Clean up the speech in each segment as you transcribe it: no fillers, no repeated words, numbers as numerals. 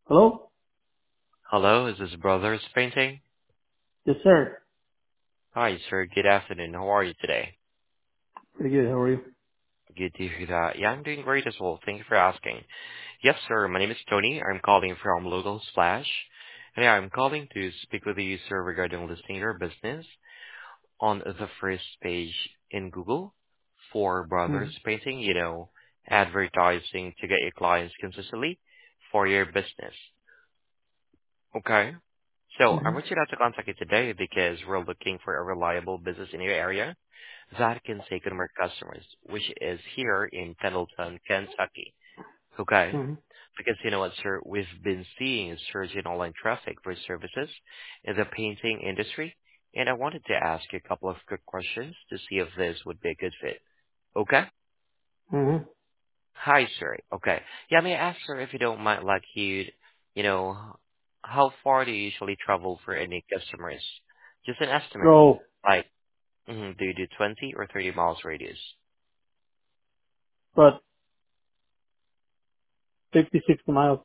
Hello? Hello, is this Brothers Painting? Yes, sir. Hi, sir. Good afternoon. How are you today? Pretty good. How are you? Good to hear that. Yeah, I'm doing great as well. Thank you for asking. Yes, sir. My name is Tony. I'm calling from Local Splash. And yeah, I'm calling to speak with you, sir, regarding listing your business on the first page in Google for Brothers Mm-hmm. Painting, advertising to get your clients consistently for your business. Okay. So I'm Mm-hmm. reaching out to contact you today because we're looking for a reliable business in your area that can take on more customers, which is here in Pendleton, Kentucky. Okay. Mm-hmm. Because you know what, sir, we've been seeing a surge in online traffic for services in the painting industry, and I wanted to ask you a couple of quick questions to see if this would be a good fit. Okay? Mm-hmm. Hi, sir. Okay. Yeah, may I ask, sir, if you don't mind, like you know, how far do you usually travel for any customers? Just an estimate. So, Like, do you do 20 or 30 miles radius? but 50, 60 miles.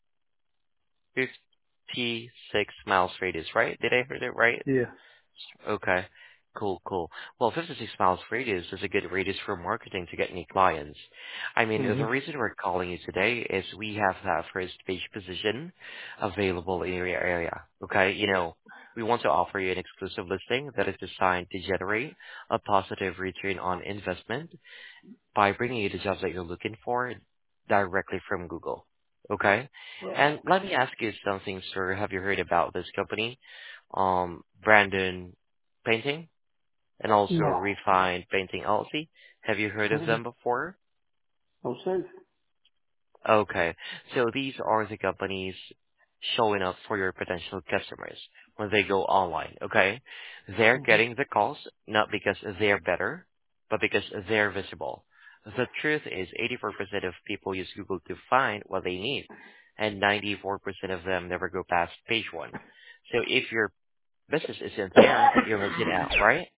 56 miles radius, right? Did I heard it right? Yeah. Okay. Cool, cool. Well, 56 miles radius is a good radius for marketing to get any clients. I mean, Mm-hmm. the reason we're calling you today is we have that first page position available in your area. Okay? We want to offer you an exclusive listing that is designed to generate a positive return on investment by bringing you the jobs that you're looking for directly from Google. Okay? And let me ask you something, sir. Have you heard about this company? Brandon Painting and also No. Refined Painting LLC. Have you heard of Mm-hmm. them before? No, sir. Okay. So these are the companies showing up for your potential customers when they go online, okay? They're Mm-hmm. getting the calls not because they're better, but because they're visible. The truth is 84% of people use Google to find what they need, and 94% of them never go past page one. So if your business isn't there, you're missing out, right?